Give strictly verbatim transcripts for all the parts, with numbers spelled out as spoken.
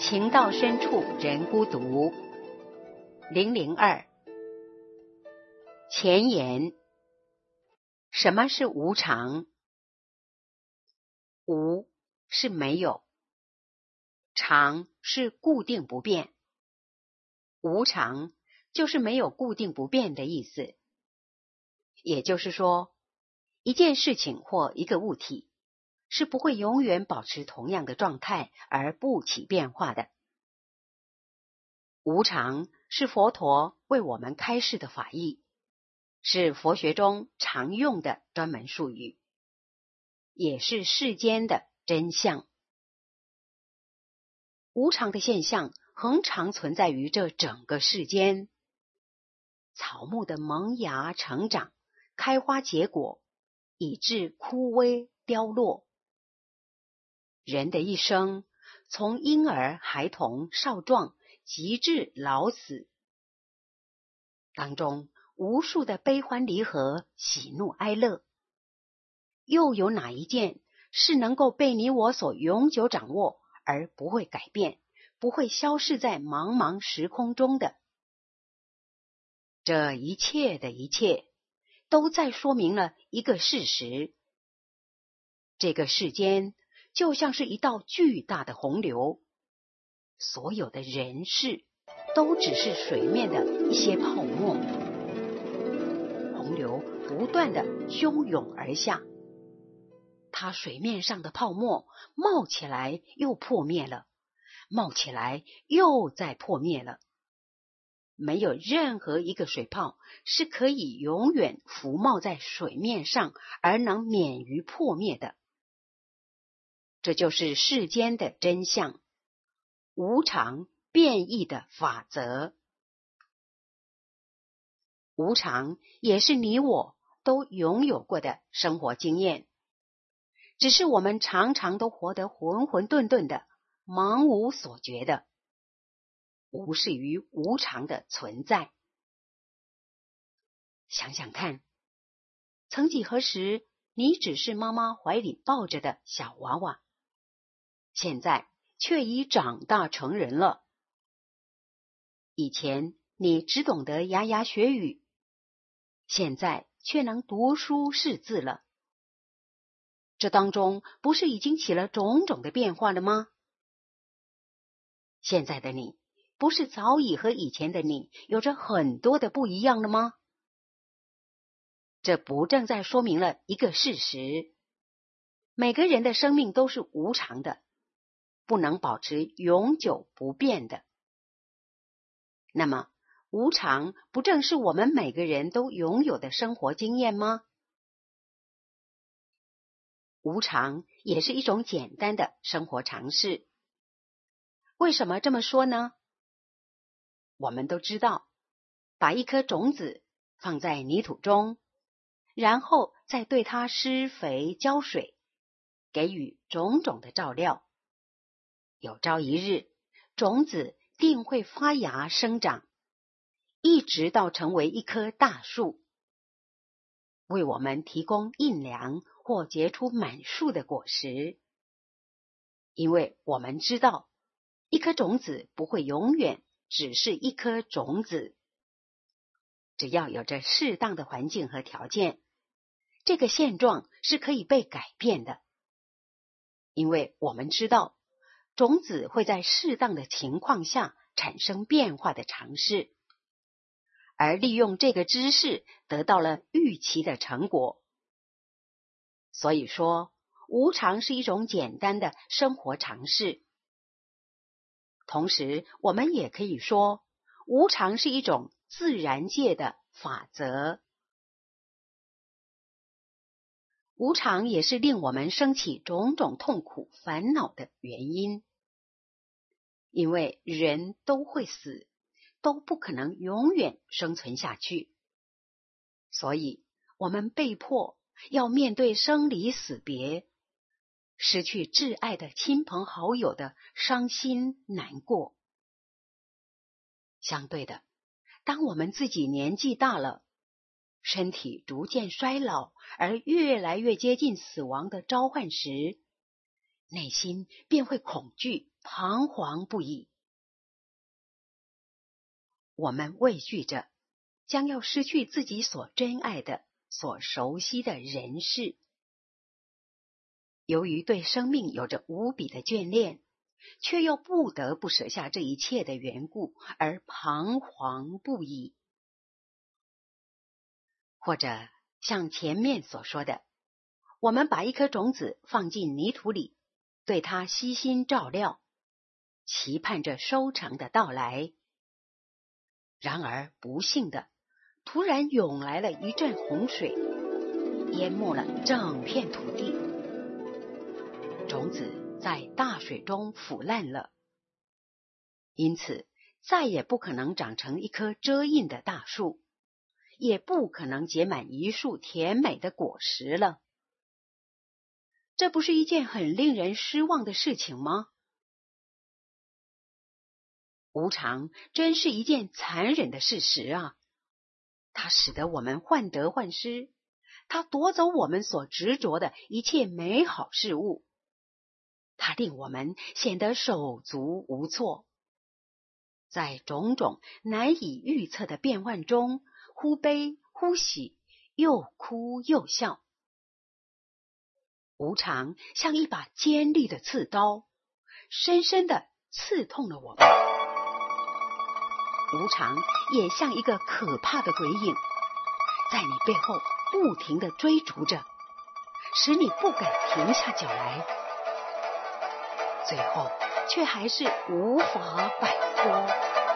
情到深处人孤独。零零二前言。什么是无常？无是没有，常是固定不变。无常就是没有固定不变的意思。也就是说，一件事情或一个物体是不会永远保持同样的状态而不起变化的。无常是佛陀为我们开示的法义，是佛学中常用的专门术语，也是世间的真相。无常的现象恒常存在于这整个世间。草木的萌芽成长、开花结果，以致枯萎凋落。人的一生，从婴儿、孩童、少壮，及至老死，当中无数的悲欢离合、喜怒哀乐，又有哪一件是能够被你我所永久掌握，而不会改变，不会消逝在茫茫时空中的？这一切的一切，都在说明了一个事实：这个世间就像是一道巨大的洪流，所有的人事都只是水面的一些泡沫，洪流不断的汹涌而下，它水面上的泡沫冒起来又破灭了，冒起来又再破灭了。没有任何一个水泡是可以永远浮冒在水面上而能免于破灭的。这就是世间的真相，无常变异的法则。无常也是你我都拥有过的生活经验，只是我们常常都活得浑浑沌沌的，茫无所觉的，无视于无常的存在。想想看，曾几何时，你只是妈妈怀里抱着的小娃娃，现在却已长大成人了。以前你只懂得牙牙学语，现在却能读书识字了。这当中不是已经起了种种的变化了吗？现在的你，不是早已和以前的你有着很多的不一样了吗？这不正在说明了一个事实：每个人的生命都是无常的，不能保持永久不变的。那么，无常不正是我们每个人都拥有的生活经验吗？无常也是一种简单的生活常识。为什么这么说呢？我们都知道，把一颗种子放在泥土中，然后再对它施肥浇水，给予种种的照料，有朝一日，种子定会发芽生长，一直到成为一棵大树，为我们提供阴粮或结出满树的果实。因为我们知道，一颗种子不会永远只是一颗种子，只要有着适当的环境和条件，这个现状是可以被改变的。因为我们知道，种子会在适当的情况下产生变化的常识，而利用这个知识得到了预期的成果。所以说，无常是一种简单的生活常识。同时，我们也可以说，无常是一种自然界的法则。无常也是令我们生起种种痛苦烦恼的原因。因为人都会死，都不可能永远生存下去，所以我们被迫要面对生离死别，失去挚爱的亲朋好友的伤心难过。相对的，当我们自己年纪大了，身体逐渐衰老，而越来越接近死亡的召唤时，内心便会恐惧彷徨不已。我们畏惧着将要失去自己所珍爱的、所熟悉的人事。由于对生命有着无比的眷恋，却又不得不舍下这一切的缘故，而彷徨不已。或者像前面所说的，我们把一颗种子放进泥土里，对它悉心照料，期盼着收成的到来。然而不幸的，突然涌来了一阵洪水，淹没了整片土地，种子在大水中腐烂了，因此再也不可能长成一棵遮荫的大树，也不可能结满一束甜美的果实了。这不是一件很令人失望的事情吗？无常真是一件残忍的事实啊！它使得我们患得患失，它夺走我们所执着的一切美好事物，它令我们显得手足无措，在种种难以预测的变幻中，忽悲忽喜，又哭又笑。无常像一把尖利的刺刀，深深地刺痛了我们。无常也像一个可怕的鬼影，在你背后不停地追逐着，使你不敢停下脚来，最后却还是无法摆脱。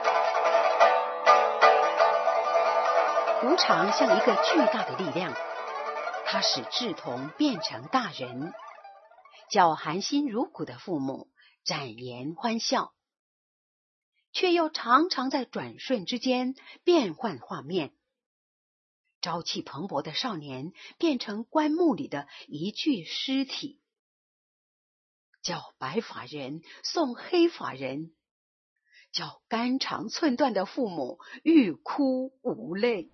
无常像一个巨大的力量，它使稚童变成大人，叫含辛茹苦的父母展颜欢笑，却又常常在转瞬之间变换画面。朝气蓬勃的少年变成棺木里的一具尸体，叫白发人送黑发人，叫肝肠寸断的父母欲哭无泪。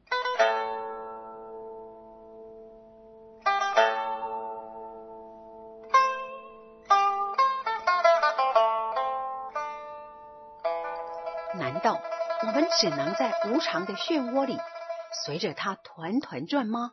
难道我们只能在无常的漩涡里随着它团团转吗？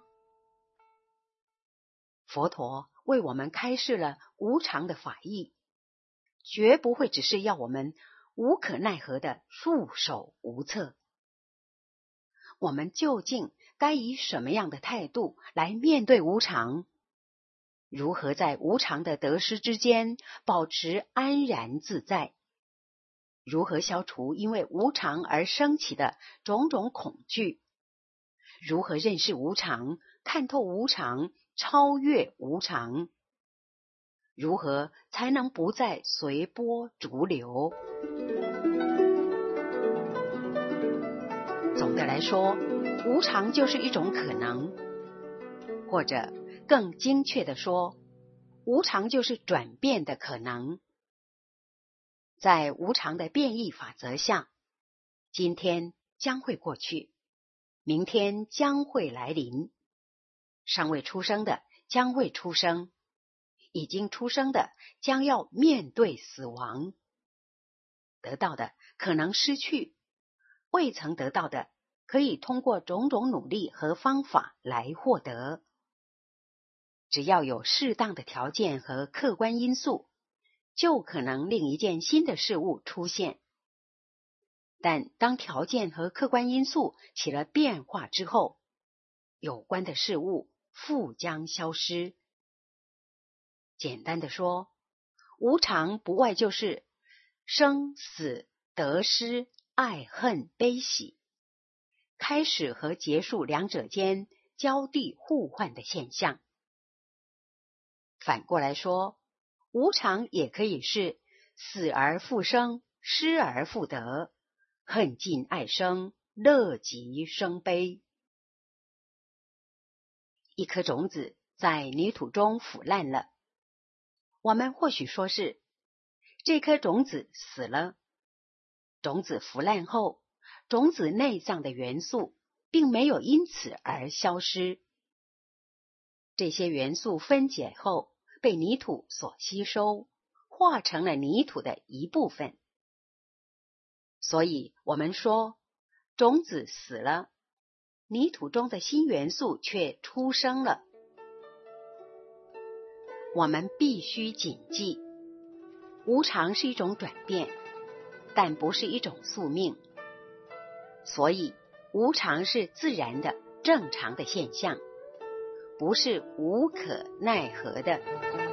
佛陀为我们开示了无常的法义，绝不会只是要我们无可奈何的束手无策。我们究竟该以什么样的态度来面对无常？如何在无常的得失之间保持安然自在？如何消除因为无常而升起的种种恐惧？如何认识无常，看透无常，超越无常？如何才能不再随波逐流？总的来说，无常就是一种可能，或者更精确地说，无常就是转变的可能。在无常的变异法则下，今天将会过去，明天将会来临，尚未出生的将会出生，已经出生的将要面对死亡，得到的可能失去，未曾得到的可以通过种种努力和方法来获得。只要有适当的条件和客观因素，就可能令一件新的事物出现。但当条件和客观因素起了变化之后，有关的事物复将消失。简单的说，无常不外就是生死得失爱恨悲喜，开始和结束两者间交替互换的现象。反过来说，无常也可以是死而复生，失而复得，恨尽爱生，乐极生悲。一颗种子在泥土中腐烂了，我们或许说是这颗种子死了。种子腐烂后，种子内脏的元素并没有因此而消失，这些元素分解后被泥土所吸收， 化成了泥土的一部分。所以我们说，种子死了，泥土中的新元素却出生了。我们必须谨记，无常是一种转变，但不是一种宿命。所以无常是自然的正常的现象，不是无可奈何的。